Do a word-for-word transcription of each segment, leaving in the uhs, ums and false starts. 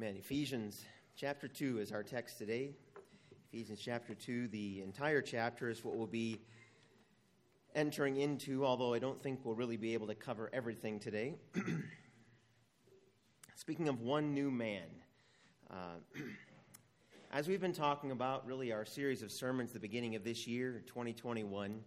Amen. Ephesians chapter two is our text today. Ephesians chapter two, the entire chapter is what we'll be entering into, although I don't think we'll really be able to cover everything today. Speaking of one new man, uh, as we've been talking about really our series of sermons at the beginning of this year, twenty twenty-one,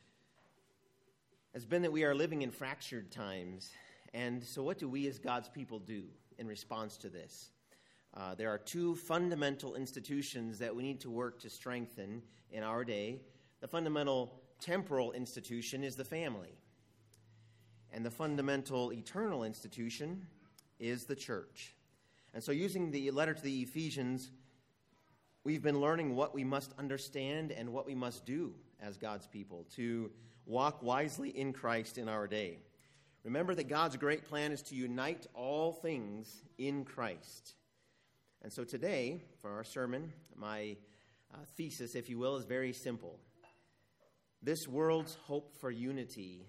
has been that we are living in fractured times. And so what do we as God's people do in response to this? Uh, there are two fundamental institutions that we need to work to strengthen in our day. The fundamental temporal institution is the family. And the fundamental eternal institution is the church. And so using the letter to the Ephesians, we've been learning what we must understand and what we must do as God's people to walk wisely in Christ in our day. Remember that God's great plan is to unite all things in Christ. And so today, for our sermon, my uh, thesis, if you will, is very simple. This world's hope for unity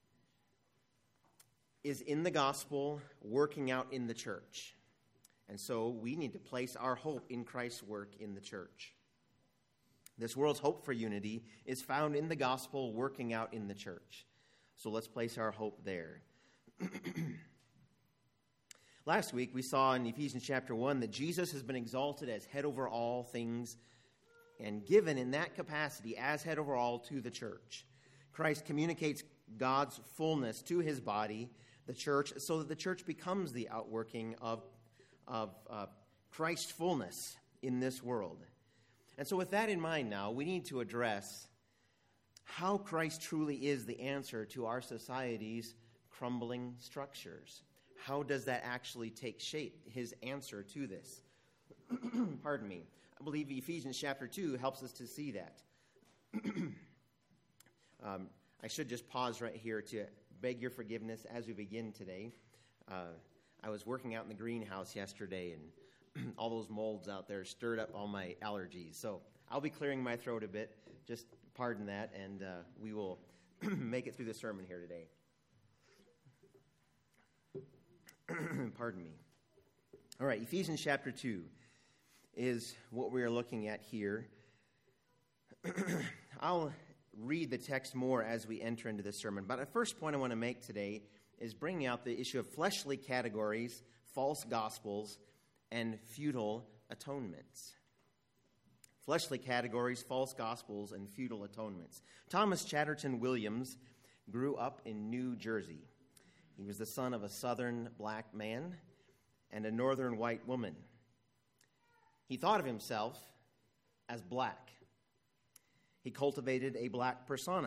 is in the gospel, working out in the church. And so we need to place our hope in Christ's work in the church. This world's hope for unity is found in the gospel, working out in the church. So let's place our hope there. Last week, we saw in Ephesians chapter one that Jesus has been exalted as head over all things and given in that capacity as head over all to the church. Christ communicates God's fullness to his body, the church, so that the church becomes the outworking of, of uh, Christ's fullness in this world. And so with that in mind now, we need to address how Christ truly is the answer to our society's crumbling structures. How does that actually take shape, his answer to this? Pardon me. I believe Ephesians chapter two helps us to see that. um, I should just pause right here to beg your forgiveness as we begin today. Uh, I was working out in the greenhouse yesterday, and all those molds out there stirred up all my allergies. So I'll be clearing my throat a bit. Just pardon that, and uh, we will make it through the sermon here today. Pardon me. All right, Ephesians chapter two is what we are looking at here. I'll read the text more as we enter into this sermon, but the first point I want to make today is bringing out the issue of fleshly categories, false gospels, and futile atonements. Fleshly categories, false gospels, and futile atonements. Thomas Chatterton Williams grew up in New Jersey. He was the son of a southern black man and a northern white woman. He thought of himself as black. He cultivated a black persona.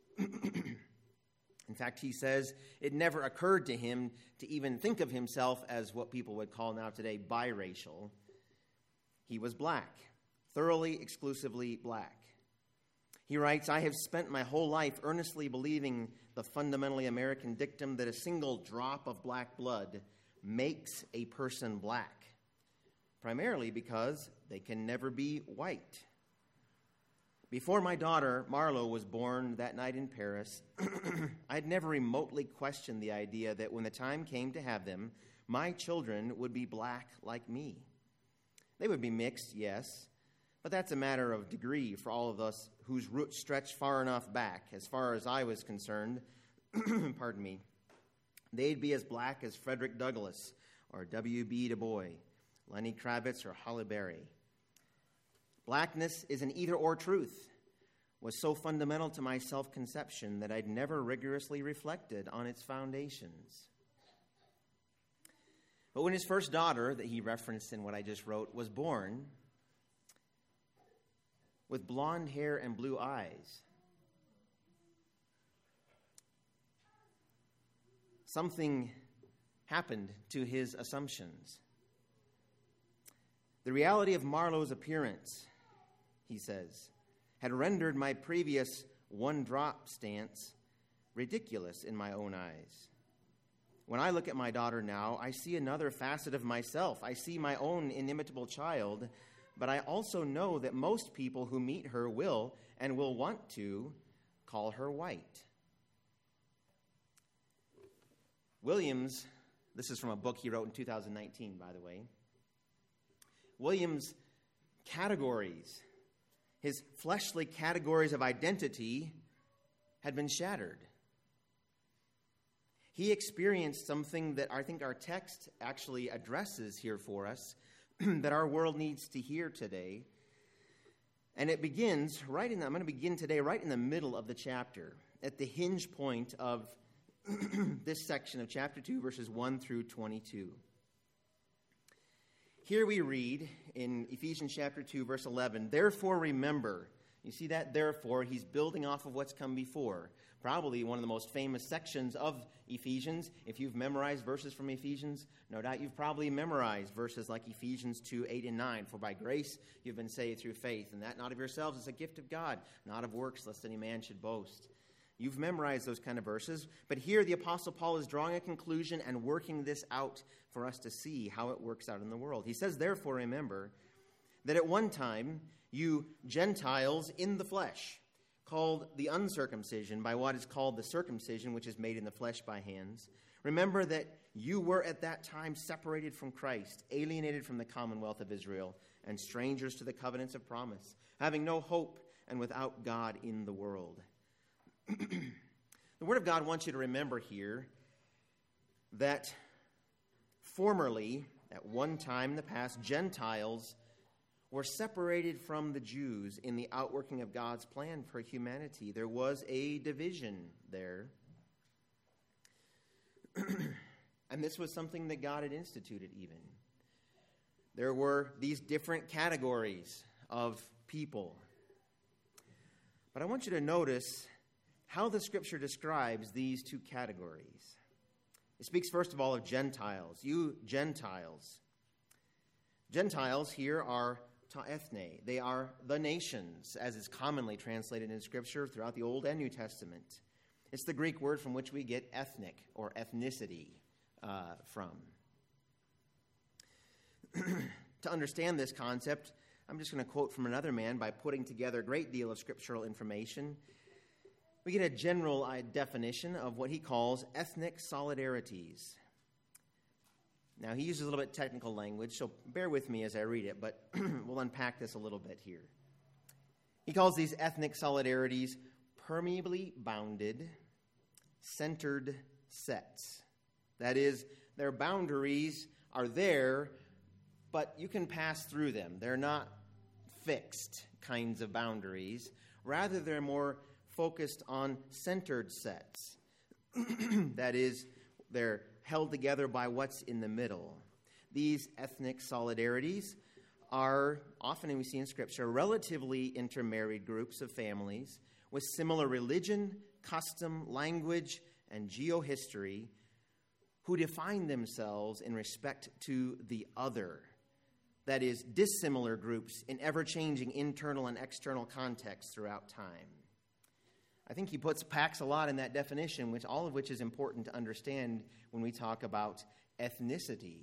In fact, he says it never occurred to him to even think of himself as what people would call now today biracial. He was black, thoroughly, exclusively black. He writes, "I have spent my whole life earnestly believing the fundamentally American dictum that a single drop of black blood makes a person black, primarily because they can never be white. Before my daughter, Marlo, was born that night in Paris, I had never remotely questioned the idea that when the time came to have them, my children would be black like me. They would be mixed, yes, but that's a matter of degree for all of us whose roots stretch far enough back. As far as I was concerned, pardon me, they'd be as black as Frederick Douglass or W B Du Bois, Lenny Kravitz or Halle Berry. Blackness is an either-or truth, was so fundamental to my self-conception that I'd never rigorously reflected on its foundations." But when his first daughter, that he referenced in what I just wrote, was born, with blonde hair and blue eyes, something happened to his assumptions. The reality of Marlo's appearance, he says, had rendered my previous one-drop stance ridiculous in my own eyes. When I look at my daughter now, I see another facet of myself. I see my own inimitable child, but I also know that most people who meet her will and will want to call her white. Williams, this is from a book he wrote in two thousand nineteen, by the way. Williams' categories, his fleshly categories of identity, had been shattered. He experienced something that I think our text actually addresses here for us, that our world needs to hear today. And it begins right in, I'm going to begin today right in the middle of the chapter, at the hinge point of this section of chapter two, verses one through twenty-two. Here we read in Ephesians chapter two, verse eleven, therefore remember. You see that? Therefore, he's building off of what's come before. Probably one of the most famous sections of Ephesians. If you've memorized verses from Ephesians, no doubt you've probably memorized verses like Ephesians two, eight, and nine. For by grace you've been saved through faith, and that not of yourselves is a gift of God, not of works, lest any man should boast. You've memorized those kind of verses. But here the Apostle Paul is drawing a conclusion and working this out for us to see how it works out in the world. He says, therefore remember that at one time you Gentiles in the flesh, called the uncircumcision by what is called the circumcision, which is made in the flesh by hands. Remember that you were at that time separated from Christ, alienated from the commonwealth of Israel, and strangers to the covenants of promise, having no hope and without God in the world. The Word of God wants you to remember here that formerly, at one time in the past, Gentiles were separated from the Jews in the outworking of God's plan for humanity. There was a division there. And this was something that God had instituted even. There were these different categories of people. But I want you to notice how the Scripture describes these two categories. It speaks first of all of Gentiles. You Gentiles. Gentiles here are ta ethne. They are the nations, as is commonly translated in Scripture throughout the Old and New Testament. It's the Greek word from which we get ethnic or ethnicity uh, from. To understand this concept, I'm just going to quote from another man by putting together a great deal of scriptural information. We get a general uh, definition of what he calls ethnic solidarities. Now, he uses a little bit technical language, so bear with me as I read it, but we'll unpack this a little bit here. He calls these ethnic solidarities permeably bounded, centered sets. That is, their boundaries are there, but you can pass through them. They're not fixed kinds of boundaries. Rather, they're more focused on centered sets. That is, they're held together by what's in the middle. These ethnic solidarities are often, and we see in Scripture, relatively intermarried groups of families with similar religion, custom, language, and geohistory who define themselves in respect to the other. That is, dissimilar groups in ever-changing internal and external contexts throughout time. I think he puts packs a lot in that definition, which all of which is important to understand when we talk about ethnicity.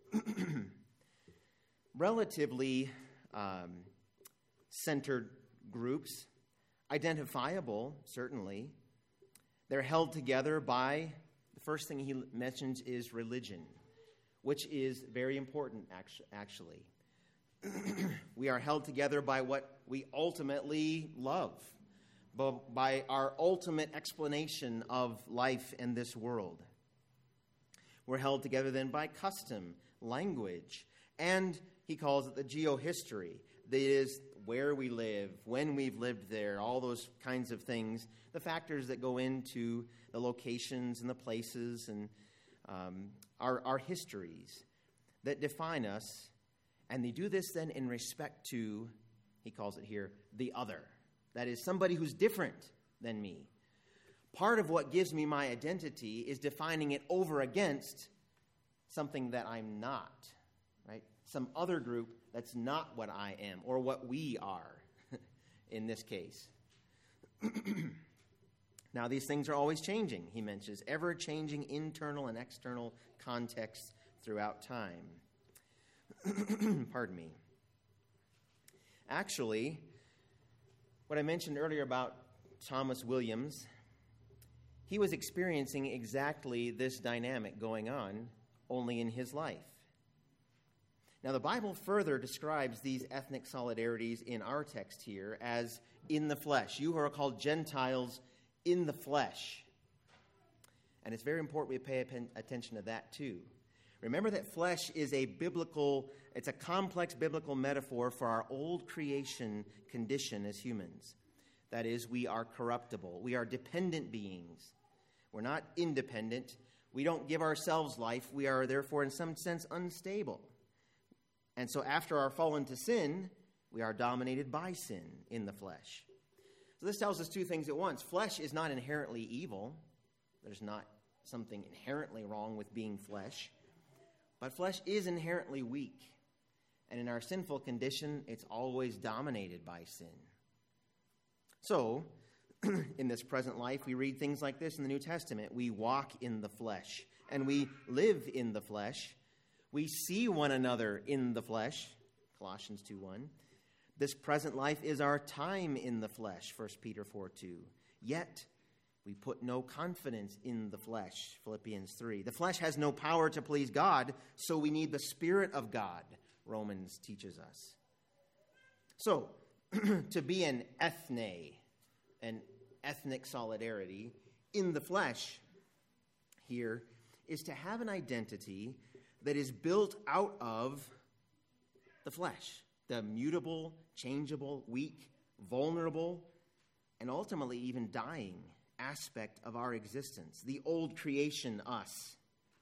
Relatively um, centered groups, identifiable, certainly. They're held together by, the first thing he mentions is religion, which is very important, actually. We are held together by what we ultimately love, by our ultimate explanation of life in this world. We're held together then by custom, language, and he calls it the geohistory. That is where we live, when we've lived there, all those kinds of things, the factors that go into the locations and the places and um, our, our histories that define us. And they do this then in respect to, he calls it here, the other. That is somebody who's different than me. Part of what gives me my identity is defining it over against something that I'm not, right? Some other group that's not what I am or what we are in this case. Now, these things are always changing, he mentions, ever-changing internal and external contexts throughout time. Pardon me. Actually, what I mentioned earlier about Thomas Williams, he was experiencing exactly this dynamic going on only in his life. Now, the Bible further describes these ethnic solidarities in our text here as in the flesh. You who are called Gentiles in the flesh. And it's very important we pay attention to that too. Remember that flesh is a biblical, it's a complex biblical metaphor for our old creation condition as humans. That is, we are corruptible. We are dependent beings. We're not independent. We don't give ourselves life. We are therefore in some sense unstable. And so after our fall into sin, we are dominated by sin in the flesh. So this tells us two things at once. Flesh is not inherently evil. There's not something inherently wrong with being flesh. But flesh is inherently weak. And in our sinful condition, it's always dominated by sin. So, in this present life, we read things like this in the New Testament. We walk in the flesh, and we live in the flesh. We see one another in the flesh, Colossians two one. This present life is our time in the flesh, First Peter four two. Yet, we put no confidence in the flesh, Philippians three. The flesh has no power to please God, so we need the Spirit of God, Romans teaches us. So, to be an ethne, an ethnic solidarity in the flesh here, is to have an identity that is built out of the flesh, the mutable, changeable, weak, vulnerable, and ultimately even dying aspect of our existence, the old creation us.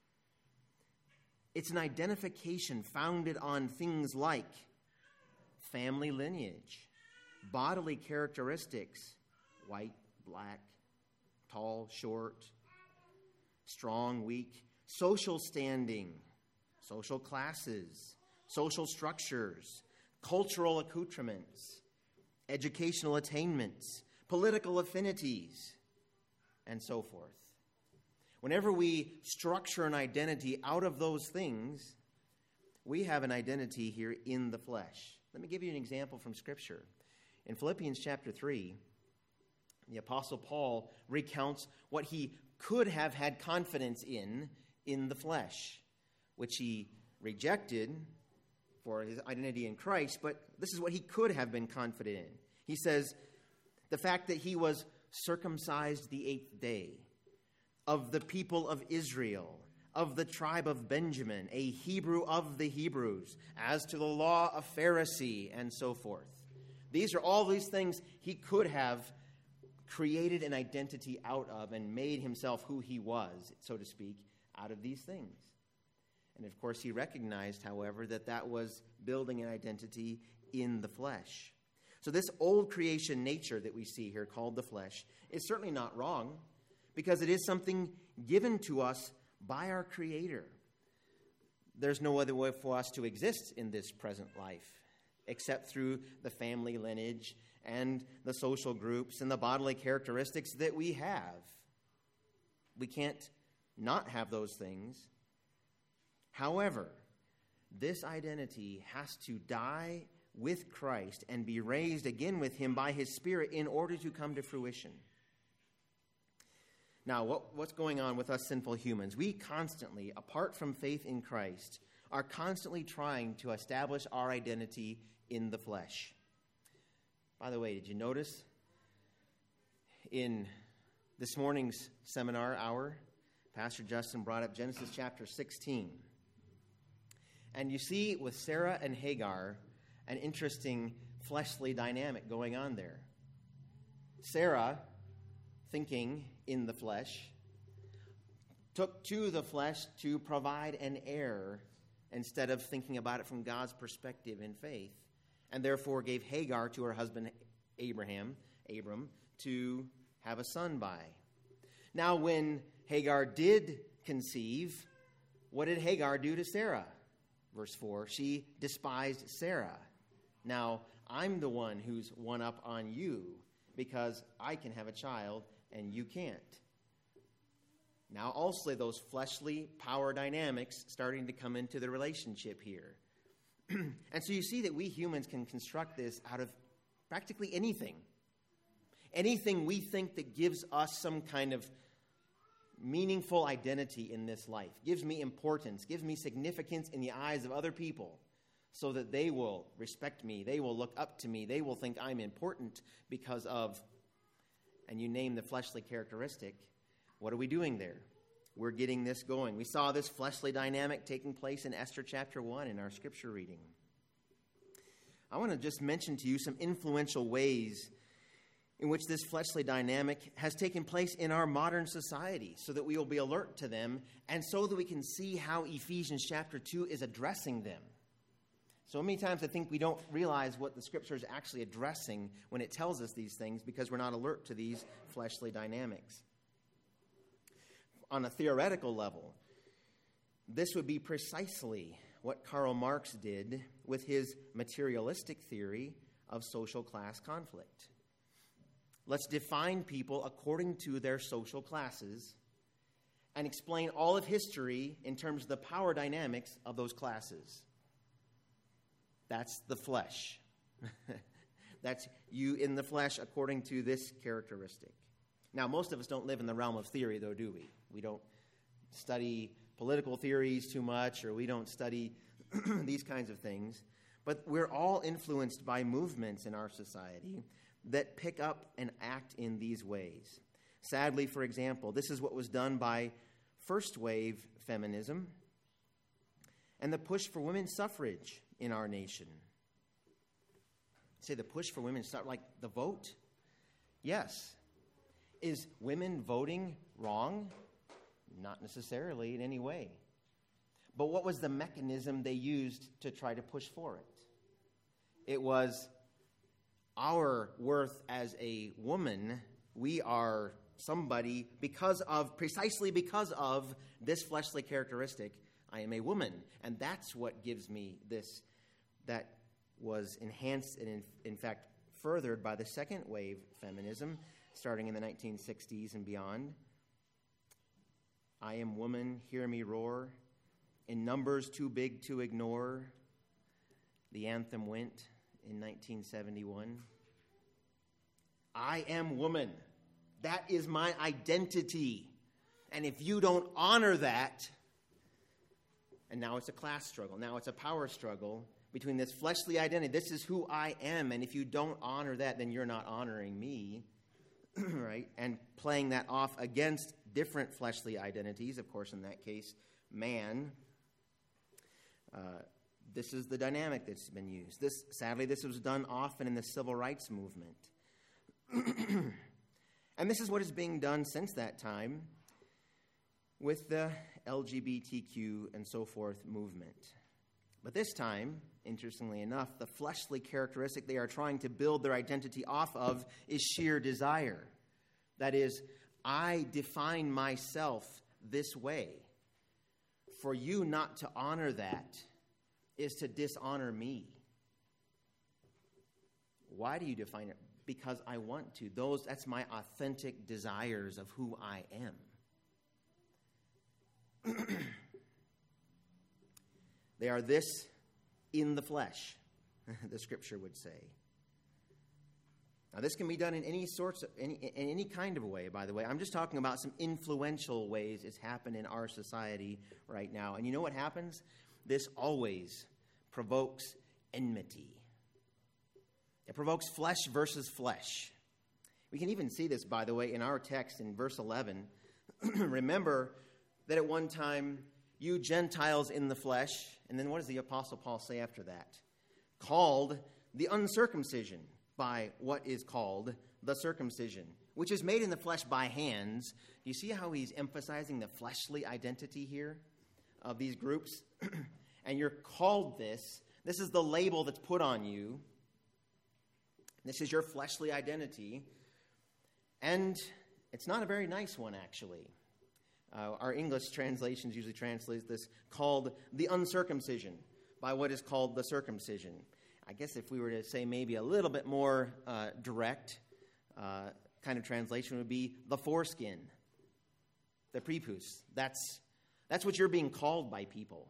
It's an identification founded on things like family lineage, bodily characteristics, white, black, tall, short, strong, weak, social standing, social classes, social structures, cultural accoutrements, educational attainments, political affinities, and so forth. Whenever we structure an identity out of those things, we have an identity here in the flesh. Let me give you an example from Scripture. In Philippians chapter three, the Apostle Paul recounts what he could have had confidence in in the flesh, which he rejected for his identity in Christ, but this is what he could have been confident in. He says, the fact that he was circumcised the eighth day, of the people of Israel, of the tribe of Benjamin, a Hebrew of the Hebrews, as to the law of Pharisee, and so forth. These are all these things he could have created an identity out of and made himself who he was, so to speak, out of these things. And of course, he recognized, however, that that was building an identity in the flesh. So this old creation nature that we see here called the flesh is certainly not wrong, because it is something given to us by our Creator. There's no other way for us to exist in this present life except through the family lineage and the social groups and the bodily characteristics that we have. We can't not have those things. However, this identity has to die with Christ and be raised again with him by his Spirit in order to come to fruition. Now, what, what's going on with us sinful humans? We constantly, apart from faith in Christ, are constantly trying to establish our identity in the flesh. By the way, did you notice in this morning's seminar hour, Pastor Justin brought up Genesis chapter sixteen. And you see with Sarah and Hagar an interesting fleshly dynamic going on there. Sarah, thinking in the flesh, took to the flesh to provide an heir instead of thinking about it from God's perspective in faith, and therefore gave Hagar to her husband Abraham, Abram, to have a son by. Now, when Hagar did conceive, what did Hagar do to Sarah? Verse four, she despised Sarah. Now, I'm the one who's one up on you because I can have a child and you can't. Now, also those fleshly power dynamics starting to come into the relationship here. And so you see that we humans can construct this out of practically anything. Anything we think that gives us some kind of meaningful identity in this life, gives me importance, gives me significance in the eyes of other people. so that they will respect me, they will look up to me, they will think I'm important because of, and you name the fleshly characteristic. What are we doing there? We're getting this going. We saw this fleshly dynamic taking place in Esther chapter one in our scripture reading. I want to just mention to you some influential ways in which this fleshly dynamic has taken place in our modern society so that we will be alert to them and so that we can see how Ephesians chapter two is addressing them. So many times I think we don't realize what the scripture is actually addressing when it tells us these things because we're not alert to these fleshly dynamics. On a theoretical level, this would be precisely what Karl Marx did with his materialistic theory of social class conflict. Let's define people according to their social classes and explain all of history in terms of the power dynamics of those classes. That's the flesh. That's you in the flesh according to this characteristic. Now, most of us don't live in the realm of theory, though, do we? We don't study political theories too much, or we don't study these kinds of things. But we're all influenced by movements in our society that pick up and act in these ways. Sadly, for example, this is what was done by first-wave feminism and the push for women's suffrage in our nation. Say the push for women's suffrage, like the vote? Yes. Is women voting wrong? Not necessarily in any way. But what was the mechanism they used to try to push for it? It was our worth as a woman. We are somebody because of, precisely because of this fleshly characteristic. I am a woman. And that's what gives me this, that was enhanced and in, in fact furthered by the second wave feminism starting in the nineteen sixties and beyond. I am woman, hear me roar. In numbers too big to ignore, the anthem went in nineteen seventy-one. I am woman. That is my identity. And if you don't honor that, and now it's a class struggle, now it's a power struggle between this fleshly identity. This is who I am, and if you don't honor that, then you're not honoring me, right? And playing that off against different fleshly identities, of course, in that case, man. Uh, this is the dynamic that's been used. This, sadly, this was done often in the civil rights movement. And this is what is being done since that time with the L G B T Q and so forth movement. But this time, interestingly enough, the fleshly characteristic they are trying to build their identity off of is sheer desire. That is, I define myself this way. For you not to honor that is to dishonor me. Why do you define it? Because I want to. Those, that's my authentic desires of who I am. They are this in the flesh, the scripture would say. Now, this can be done in any sorts of, any, in any kind of way, by the way. I'm just talking about some influential ways it's happened in our society right now. And you know what happens? This always provokes enmity. It provokes flesh versus flesh. We can even see this, by the way, in our text in verse eleven. Remember that at one time, you Gentiles in the flesh, and then what does the Apostle Paul say after that? Called the uncircumcision by what is called the circumcision, which is made in the flesh by hands. Do you see how he's emphasizing the fleshly identity here of these groups? And you're called this. This is the label that's put on you. This is your fleshly identity. And it's not a very nice one, actually. Uh, our English translations usually translate this called the uncircumcision by what is called the circumcision. I guess if we were to say maybe a little bit more uh, direct uh, kind of translation would be the foreskin, the prepuce. That's, that's what you're being called by people.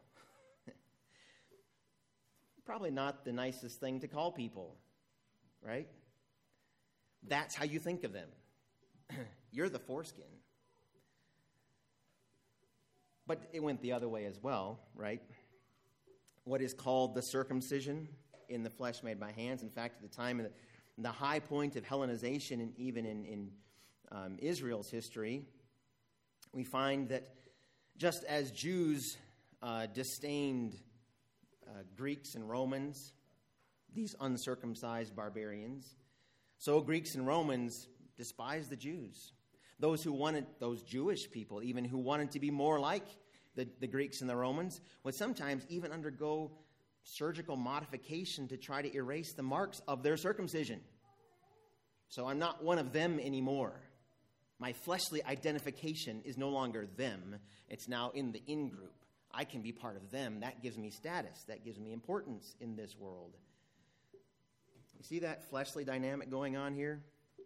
Probably not the nicest thing to call people, right? That's how you think of them. You're the foreskin. But it went the other way as well, right? what is called the circumcision in the flesh made by hands. In fact, at the time of the, the high point of Hellenization, and even in, in um, Israel's history, we find that just as Jews uh, disdained uh, Greeks and Romans, these uncircumcised barbarians, so Greeks and Romans despised the Jews. Those who wanted, those Jewish people, even who wanted to be more like the, the Greeks and the Romans, would sometimes even undergo surgical modification to try to erase the marks of their circumcision. So I'm not one of them anymore. My fleshly identification is no longer them. It's now in the in-group. I can be part of them. That gives me status. That gives me importance in this world. You see that fleshly dynamic going on here?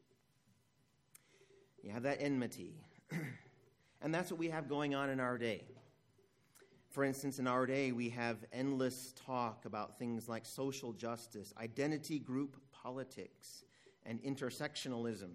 You have that enmity. And that's what we have going on in our day. For instance, in our day, we have endless talk about things like social justice, identity group politics, and intersectionalism.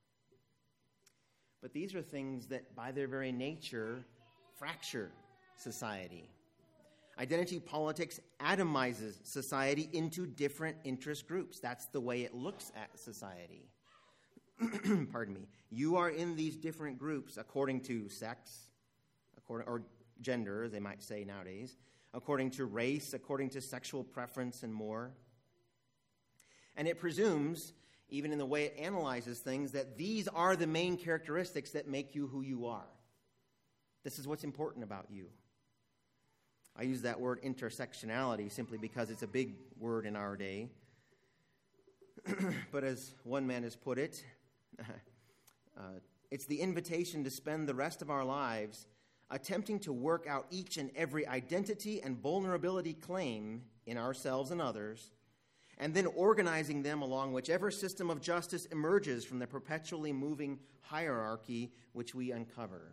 But these are things that, by their very nature, fracture society. Identity politics atomizes society into different interest groups. That's the way it looks at society. Pardon me. You are in these different groups according to sex, according or gender, as they might say nowadays, according to race, according to sexual preference, and more. And it presumes, even in the way it analyzes things, that these are the main characteristics that make you who you are. This is what's important about you. I use that word intersectionality simply because it's a big word in our day. But as one man has put it, uh, it's the invitation to spend the rest of our lives attempting to work out each and every identity and vulnerability claim in ourselves and others, and then organizing them along whichever system of justice emerges from the perpetually moving hierarchy which we uncover.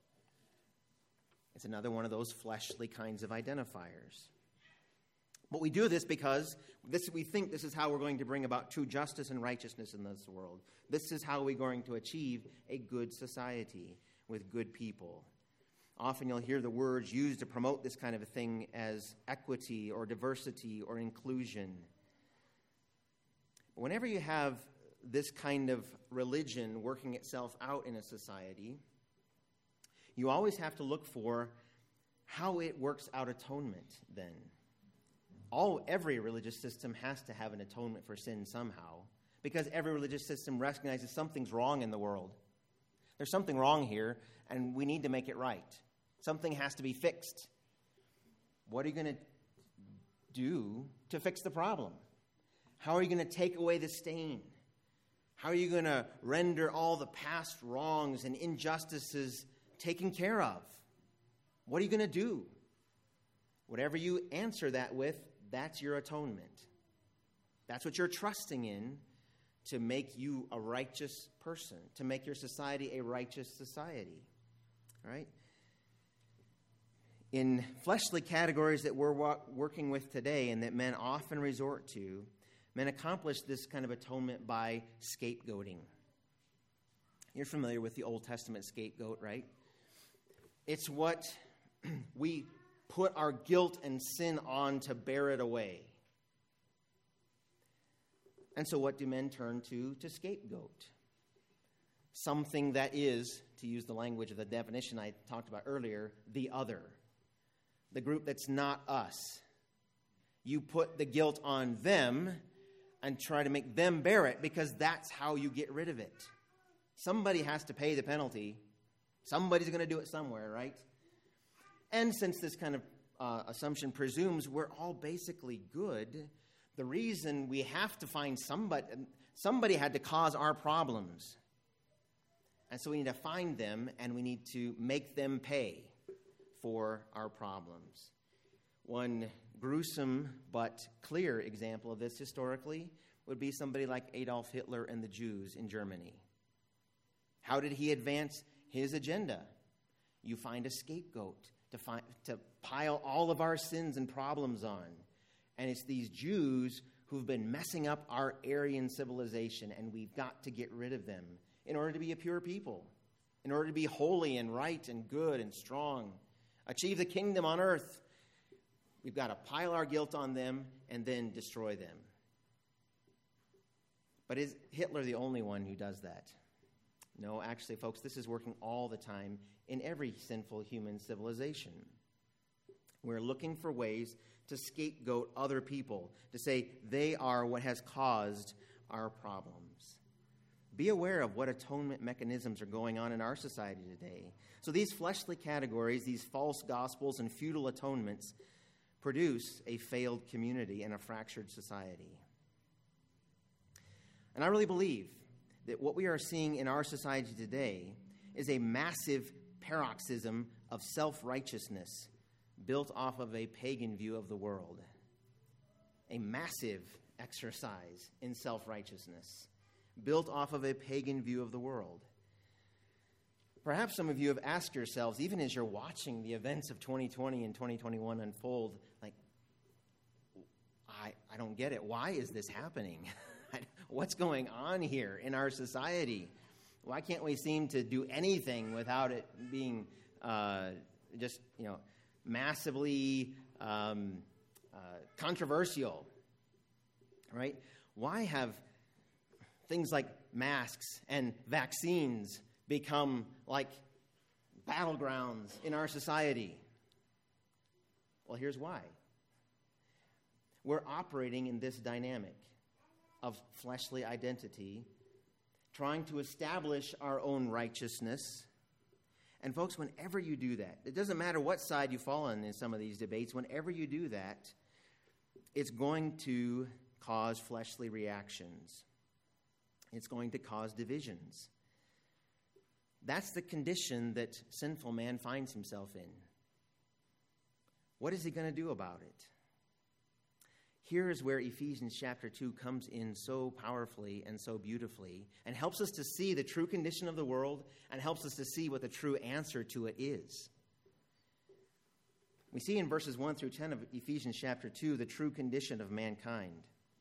It's another one of those fleshly kinds of identifiers. But we do this because this, we think this is how we're going to bring about true justice and righteousness in this world. This is how we're going to achieve a good society with good people. Often you'll hear the words used to promote this kind of a thing as equity or diversity or inclusion. But whenever you have this kind of religion working itself out in a society, you always have to look for how it works out atonement then. All, every religious system has to have an atonement for sin somehow, because every religious system recognizes something's wrong in the world. There's something wrong here, and we need to make it right. Something has to be fixed. What are you going to do to fix the problem? How are you going to take away the stain? How are you going to render all the past wrongs and injustices taken care of? What are you going to do? Whatever you answer that with, that's your atonement. That's what you're trusting in to make you a righteous person, to make your society a righteous society. All right? In fleshly categories that we're wa- working with today and that men often resort to, men accomplish this kind of atonement by scapegoating. You're familiar with the Old Testament scapegoat, right? It's what we put our guilt and sin on to bear it away. And so what do men turn to to scapegoat? Something that is, to use the language of the definition I talked about earlier, the other. The group that's not us. You put the guilt on them and try to make them bear it because that's how you get rid of it. Somebody has to pay the penalty. Somebody's going to do it somewhere, right? And since this kind of uh, assumption presumes we're all basically good, the reason we have to find somebody, somebody had to cause our problems. And so we need to find them and we need to make them pay for our problems. One gruesome but clear example of this historically would be somebody like Adolf Hitler and the Jews in Germany. How did he advance his agenda? You find a scapegoat to, find, to pile all of our sins and problems on. And it's these Jews who've been messing up our Aryan civilization, and we've got to get rid of them in order to be a pure people, in order to be holy and right and good and strong, achieve the kingdom on earth. We've got to pile our guilt on them and then destroy them. But is Hitler the only one who does that? No, actually, folks, this is working all the time in every sinful human civilization. We're looking for ways to scapegoat other people, to say they are what has caused our problems. Be aware of what atonement mechanisms are going on in our society today. So these fleshly categories, these false gospels and futile atonements, produce a failed community and a fractured society. And I really believe that what we are seeing in our society today is a massive paroxysm of self-righteousness built off of a pagan view of the world. A massive exercise in self-righteousness built off of a pagan view of the world. Perhaps some of you have asked yourselves, even as you're watching the events of twenty twenty and twenty twenty-one unfold, like, I, I don't get it. Why is this happening? What's going on here in our society? Why can't we seem to do anything without it being uh, just, you know, massively um, uh, controversial, right? Why have things like masks and vaccines become like battlegrounds in our society? Well, here's why. We're operating in this dynamic of fleshly identity, trying to establish our own righteousness. And folks, whenever you do that, it doesn't matter what side you fall on in some of these debates, whenever you do that, it's going to cause fleshly reactions. It's going to cause divisions. That's the condition that sinful man finds himself in. What is he going to do about it? Here is where Ephesians chapter two comes in so powerfully and so beautifully and helps us to see the true condition of the world and helps us to see what the true answer to it is. We see in verses one through ten of Ephesians chapter two the true condition of mankind.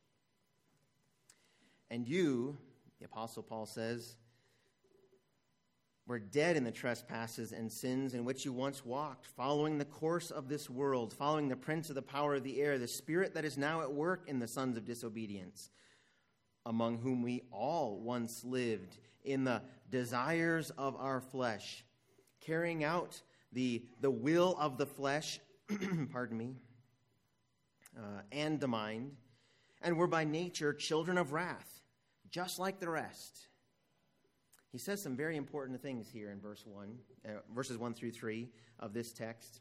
And you, the Apostle Paul says, were dead in the trespasses and sins in which you once walked, following the course of this world, following the prince of the power of the air, the spirit that is now at work in the sons of disobedience, among whom we all once lived in the desires of our flesh, carrying out the, the will of the flesh, pardon me, uh, and the mind, and were by nature children of wrath, just like the rest. He says some very important things here in verse one, uh, verses one through three of this text.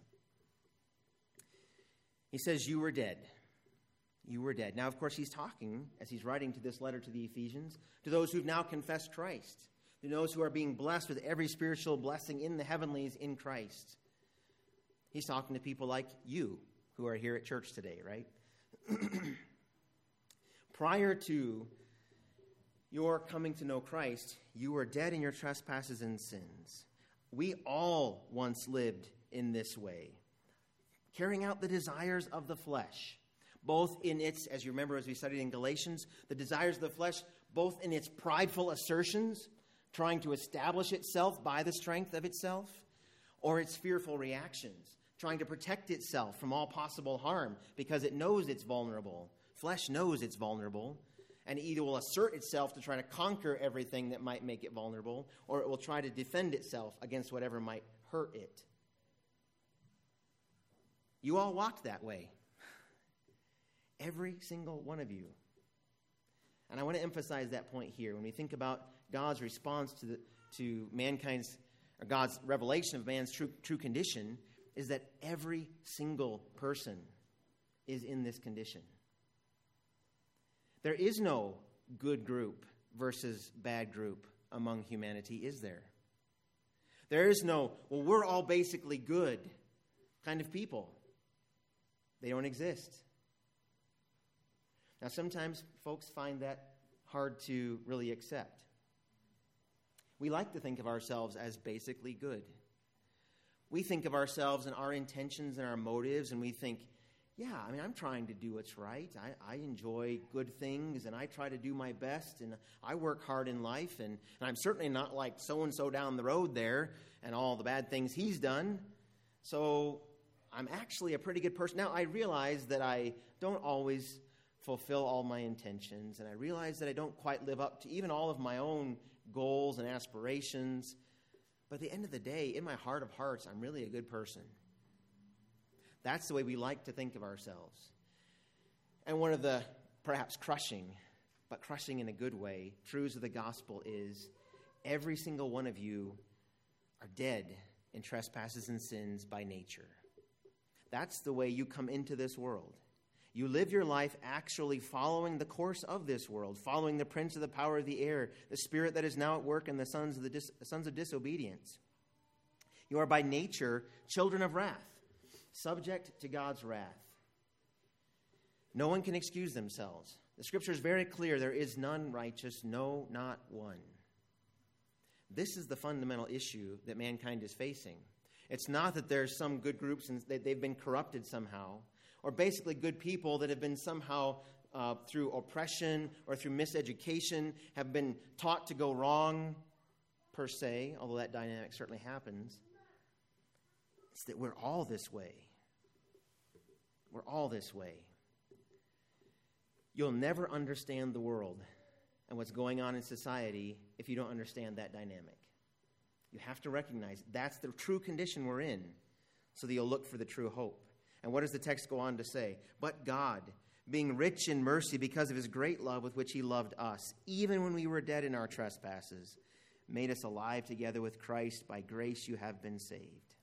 He says, you were dead. You were dead. Now, of course, he's talking, as he's writing to this letter to the Ephesians, to those who've now confessed Christ, to those who are being blessed with every spiritual blessing in the heavenlies in Christ. He's talking to people like you who are here at church today, right? Prior to your coming to know Christ, you were dead in your trespasses and sins. We all once lived in this way, carrying out the desires of the flesh, both in its, as you remember as we studied in Galatians, the desires of the flesh, both in its prideful assertions, trying to establish itself by the strength of itself, or its fearful reactions, trying to protect itself from all possible harm because it knows it's vulnerable. Flesh knows it's vulnerable. And it either will assert itself to try to conquer everything that might make it vulnerable, or it will try to defend itself against whatever might hurt it. You all walked that way. Every single one of you. And I want to emphasize that point here. When we think about God's response to the, to mankind's, or God's revelation of man's true, true condition, is that every single person is in this condition. There is no good group versus bad group among humanity, is there? There is no, well, we're all basically good kind of people. They don't exist. Now, sometimes folks find that hard to really accept. We like to think of ourselves as basically good. We think of ourselves and our intentions and our motives, and we think, yeah, I mean, I'm trying to do what's right. I, I enjoy good things, and I try to do my best, and I work hard in life, and, and I'm certainly not like so-and-so down the road there and all the bad things he's done. So I'm actually a pretty good person. Now, I realize that I don't always fulfill all my intentions, and I realize that I don't quite live up to even all of my own goals and aspirations. But at the end of the day, in my heart of hearts, I'm really a good person. That's the way we like to think of ourselves. And one of the perhaps crushing, but crushing in a good way, truths of the gospel is every single one of you are dead in trespasses and sins by nature. That's the way you come into this world. You live your life actually following the course of this world, following the prince of the power of the air, the spirit that is now at work in the sons of the dis- sons of disobedience. You are by nature children of wrath, subject to God's wrath. No one can excuse themselves. The scripture is very clear. There is none righteous, no, not one. This is the fundamental issue that mankind is facing. It's not that there's some good groups and that they've been corrupted somehow, or basically good people that have been somehow, uh, through oppression or through miseducation, have been taught to go wrong per se, although that dynamic certainly happens. It's that we're all this way. We're all this way. You'll never understand the world and what's going on in society if you don't understand that dynamic. You have to recognize that's the true condition we're in, so that you'll look for the true hope. And what does the text go on to say? But God, being rich in mercy because of his great love with which he loved us, even when we were dead in our trespasses, made us alive together with Christ. By grace you have been saved.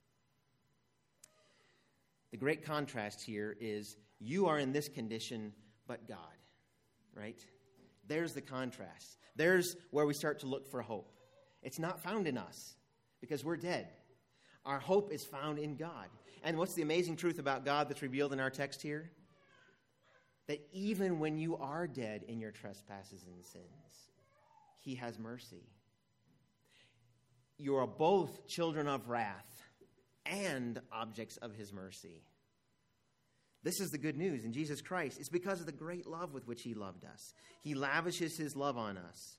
The great contrast here is you are in this condition, but God, right? There's the contrast. There's where we start to look for hope. It's not found in us because we're dead. Our hope is found in God. And what's the amazing truth about God that's revealed in our text here? That even when you are dead in your trespasses and sins, he has mercy. You are both children of wrath and objects of his mercy. This is the good news in Jesus Christ. It's because of the great love with which he loved us. He lavishes his love on us.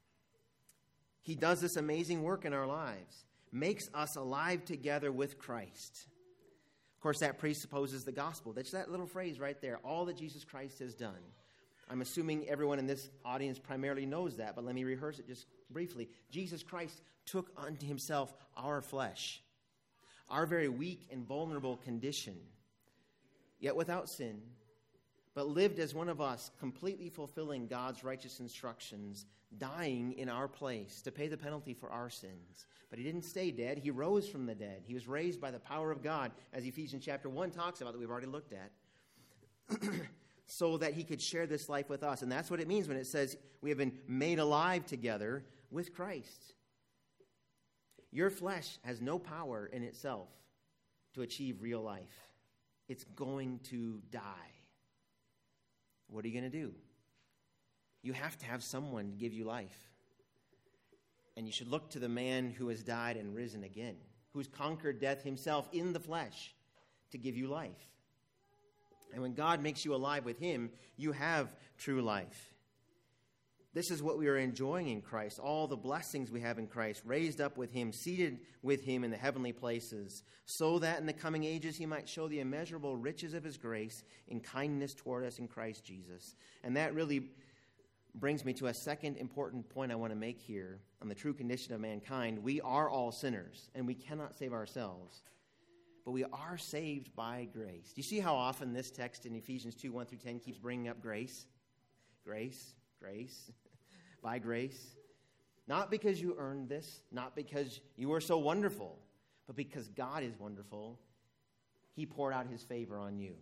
He does this amazing work in our lives, makes us alive together with Christ. Of course, that presupposes the gospel. That's that little phrase right there, all that Jesus Christ has done. I'm assuming everyone in this audience primarily knows that, but let me rehearse it just briefly. Jesus Christ took unto himself our flesh, our very weak and vulnerable condition, yet without sin, but lived as one of us, completely fulfilling God's righteous instructions, dying in our place to pay the penalty for our sins. But he didn't stay dead. He rose from the dead. He was raised by the power of God, as Ephesians chapter one talks about, that we've already looked at, so that he could share this life with us. And that's what it means when it says we have been made alive together with Christ. Your flesh has no power in itself to achieve real life. It's going to die. What are you going to do? You have to have someone to give you life. And you should look to the man who has died and risen again, who's conquered death himself in the flesh to give you life. And when God makes you alive with him, you have true life. This is what we are enjoying in Christ, all the blessings we have in Christ, raised up with him, seated with him in the heavenly places, so that in the coming ages he might show the immeasurable riches of his grace in kindness toward us in Christ Jesus. And that really brings me to a second important point I want to make here on the true condition of mankind. We are all sinners, and we cannot save ourselves, but we are saved by grace. Do you see how often this text in Ephesians two, one through ten keeps bringing up grace? Grace, grace, by grace. Not because you earned this, not because you were so wonderful, but because God is wonderful. He poured out his favor on you.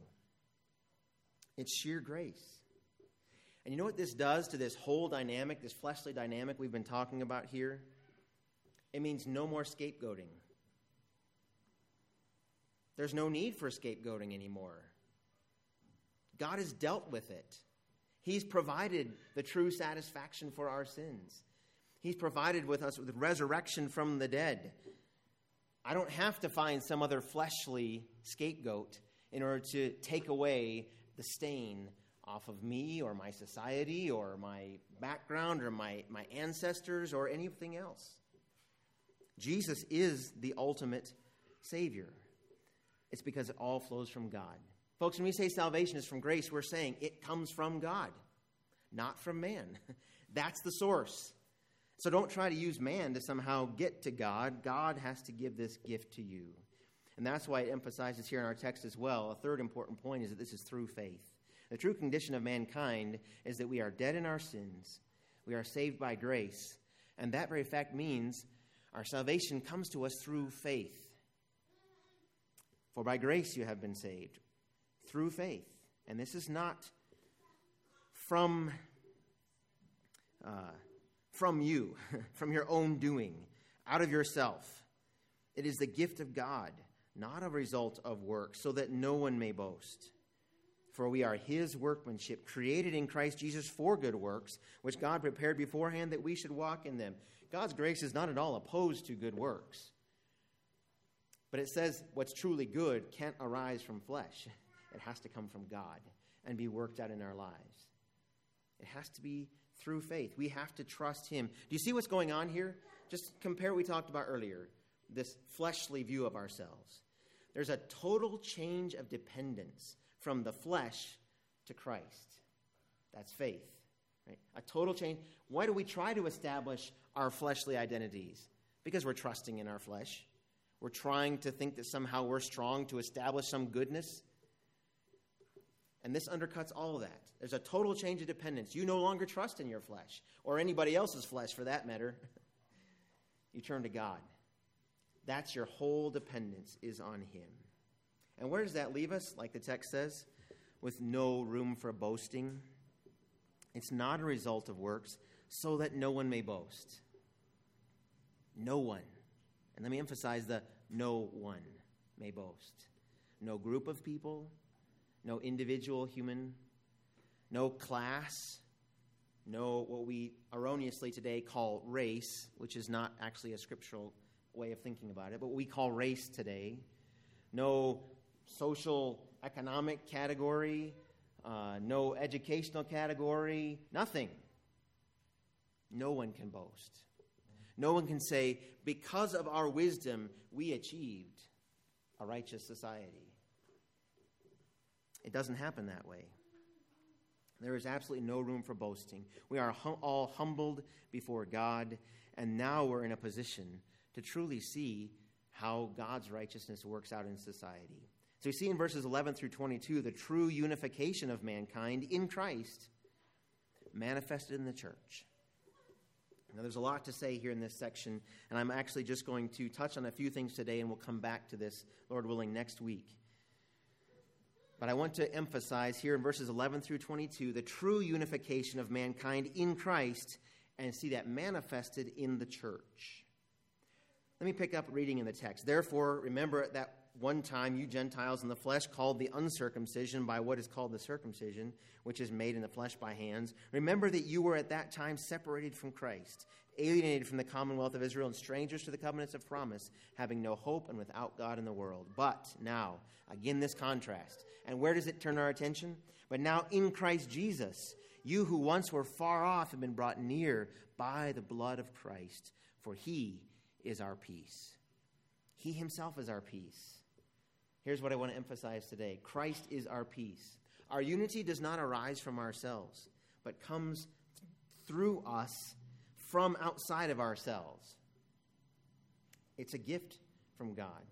It's sheer grace. And you know what this does to this whole dynamic, this fleshly dynamic we've been talking about here? It means no more scapegoating. There's no need for scapegoating anymore. God has dealt with it. He's provided the true satisfaction for our sins. He's provided with us with resurrection from the dead. I don't have to find some other fleshly scapegoat in order to take away the stain off of me or my society or my background or my, my ancestors or anything else. Jesus is the ultimate Savior. It's because it all flows from God. Folks, when we say salvation is from grace, we're saying it comes from God, not from man. That's the source. So don't try to use man to somehow get to God. God has to give this gift to you. And that's why it emphasizes here in our text as well. A third important point is that this is through faith. The true condition of mankind is that we are dead in our sins. We are saved by grace. And that very fact means our salvation comes to us through faith. For by grace you have been saved, through faith. And this is not from, uh, from you, from your own doing, out of yourself. It is the gift of God, not a result of works, so that no one may boast. For we are his workmanship, created in Christ Jesus for good works, which God prepared beforehand that we should walk in them. God's grace is not at all opposed to good works. But it says what's truly good can't arise from flesh. It has to come from God and be worked out in our lives. It has to be through faith. We have to trust him. Do you see what's going on here? Just compare what we talked about earlier, this fleshly view of ourselves. There's a total change of dependence from the flesh to Christ. That's faith. Right? A total change. Why do we try to establish our fleshly identities? Because we're trusting in our flesh. We're trying to think that somehow we're strong to establish some goodness. And this undercuts all of that. There's a total change of dependence. You no longer trust in your flesh, or anybody else's flesh for that matter. You turn to God. That's your whole dependence is on him. And where does that leave us? Like the text says, with no room for boasting. It's not a result of works, so that no one may boast. No one. And let me emphasize the no one may boast. No group of people, no individual human, no class, no what we erroneously today call race, which is not actually a scriptural way of thinking about it, but what we call race today. No social economic category, uh, no educational category, nothing. No one can boast. No one can say, because of our wisdom, we achieved a righteous society. It doesn't happen that way. There is absolutely no room for boasting. We are hum- all humbled before God, and now we're in a position to truly see how God's righteousness works out in society. So we see in verses eleven through twenty-two the true unification of mankind in Christ manifested in the church. Now, there's a lot to say here in this section, and I'm actually just going to touch on a few things today, and we'll come back to this, Lord willing, next week. But I want to emphasize here in verses eleven through twenty-two the true unification of mankind in Christ, and see that manifested in the church. Let me pick up reading in the text. Therefore, remember at that one time you Gentiles in the flesh called the uncircumcision by what is called the circumcision, which is made in the flesh by hands. Remember that you were at that time separated from Christ, alienated from the commonwealth of Israel, and strangers to the covenants of promise, having no hope and without God in the world. But now, again this contrast. And where does it turn our attention? But now in Christ Jesus, you who once were far off have been brought near by the blood of Christ, for he is our peace. He himself is our peace. Here's what I want to emphasize today. Christ is our peace. Our unity does not arise from ourselves, but comes through us from outside of ourselves. It's a gift from God.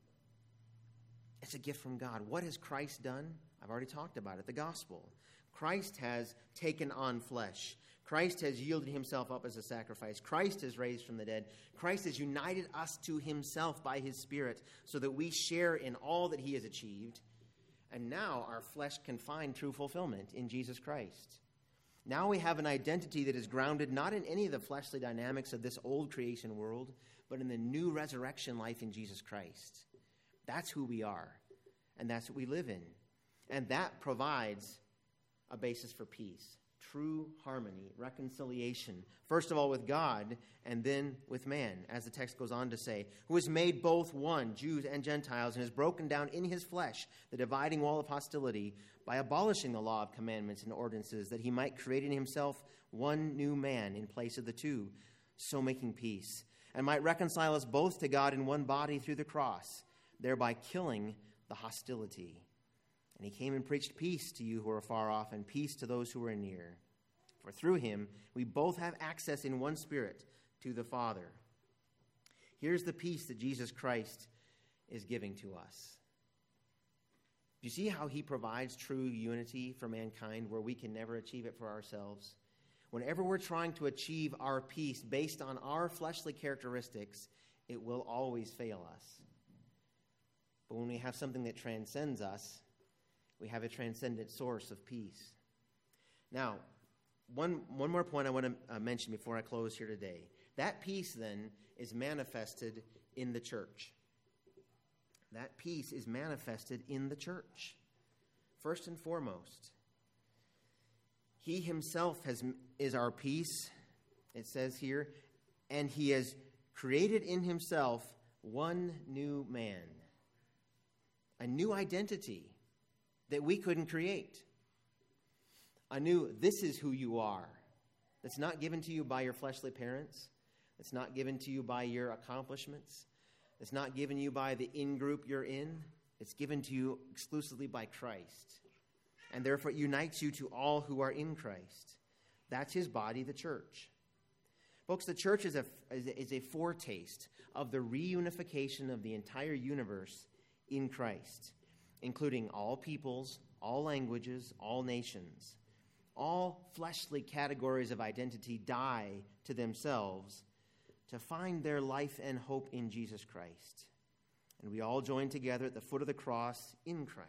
It's a gift from God. What has Christ done? I've already talked about it, the gospel. Christ has taken on flesh. Christ has yielded himself up as a sacrifice. Christ has raised from the dead. Christ has united us to himself by his Spirit so that we share in all that he has achieved. And now our flesh can find true fulfillment in Jesus Christ. Now we have an identity that is grounded not in any of the fleshly dynamics of this old creation world, but in the new resurrection life in Jesus Christ. That's who we are, and that's what we live in. And that provides a basis for peace. True harmony, reconciliation, first of all with God and then with man, as the text goes on to say, who has made both one, Jews and Gentiles, and has broken down in his flesh the dividing wall of hostility by abolishing the law of commandments and ordinances, that he might create in himself one new man in place of the two, so making peace, and might reconcile us both to God in one body through the cross, thereby killing the hostility. And he came and preached peace to you who are far off and peace to those who are near. For through him we both have access in one Spirit to the Father. Here's the peace that Jesus Christ is giving to us. Do you see how he provides true unity for mankind where we can never achieve it for ourselves? Whenever we're trying to achieve our peace based on our fleshly characteristics, it will always fail us. But when we have something that transcends us, we have a transcendent source of peace. Now, one, one more point I want to uh, mention before I close here today. That peace, then, is manifested in the church. That peace is manifested in the church. First and foremost, he himself has, is our peace, it says here, and he has created in himself one new man, a new identity that we couldn't create. A new, this is who you are. That's not given to you by your fleshly parents. It's not given to you by your accomplishments. It's not given you by the in-group you're in. It's given to you exclusively by Christ. And therefore it unites you to all who are in Christ. That's his body, the church. Folks, the church is a, is a foretaste of the reunification of the entire universe in Christ, including all peoples, all languages, all nations. All fleshly categories of identity die to themselves to find their life and hope in Jesus Christ. And we all join together at the foot of the cross in Christ.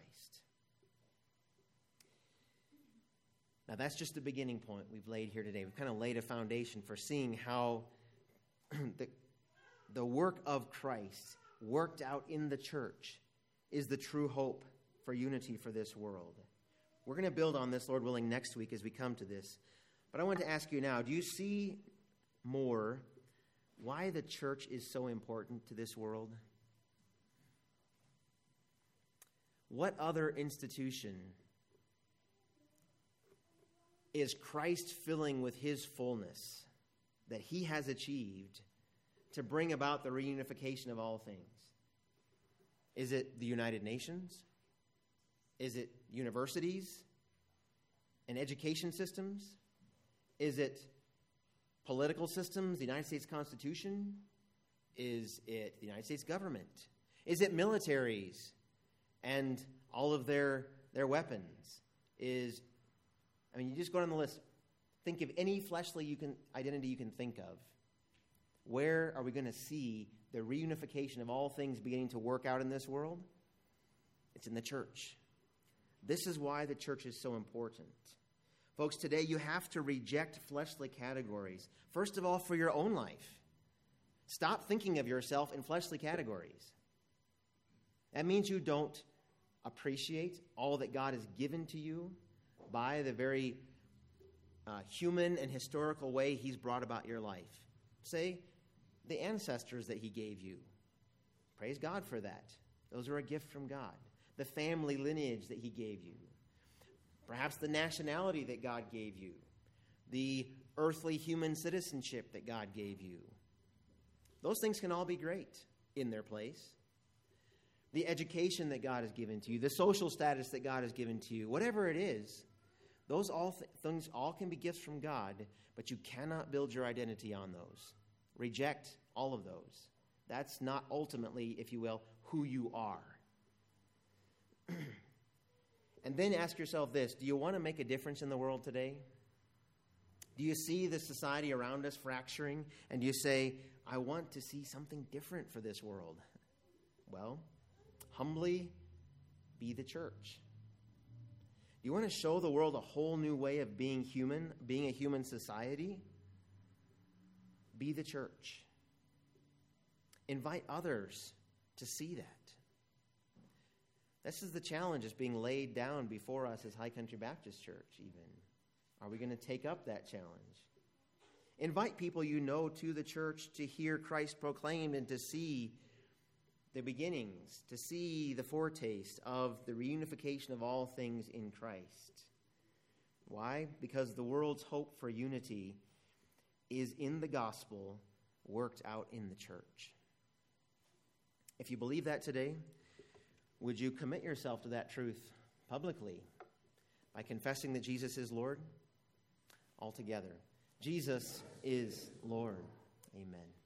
Now that's just the beginning point we've laid here today. We've kind of laid a foundation for seeing how the, the work of Christ worked out in the church is the true hope for unity for this world. We're going to build on this, Lord willing, next week as we come to this. But I want to ask you now, do you see more why the church is so important to this world? What other institution is Christ filling with his fullness that he has achieved to bring about the reunification of all things? Is it the United Nations? Is it universities and education systems? Is it political systems, the United States Constitution? Is it the United States government? Is it militaries and all of their, their weapons? Is, I mean, you just go down the list. Think of any fleshly you can, identity you can think of. Where are we going to see the reunification of all things beginning to work out in this world? It's in the church. This is why the church is so important. Folks, today you have to reject fleshly categories. First of all, for your own life. Stop thinking of yourself in fleshly categories. That means you don't appreciate all that God has given to you by the very uh, human and historical way he's brought about your life. Say, the ancestors that he gave you. Praise God for that. Those are a gift from God. The family lineage that he gave you. Perhaps the nationality that God gave you. The earthly human citizenship that God gave you. Those things can all be great in their place. The education that God has given to you. The social status that God has given to you. Whatever it is, those all th- things all can be gifts from God, but you cannot build your identity on those. Reject all of those. That's not ultimately, if you will, who you are. And then ask yourself this, do you want to make a difference in the world today? Do you see the society around us fracturing? And do you say, I want to see something different for this world? Well, humbly be the church. Do you want to show the world a whole new way of being human, being a human society? Be the church. Invite others to see that. This is the challenge that's being laid down before us as High Country Baptist Church, even. Are we going to take up that challenge? Invite people you know to the church to hear Christ proclaimed and to see the beginnings, to see the foretaste of the reunification of all things in Christ. Why? Because the world's hope for unity is in the gospel worked out in the church. If you believe that today, Would you commit yourself to that truth publicly by confessing that Jesus is Lord? Altogether, Jesus is Lord. Amen.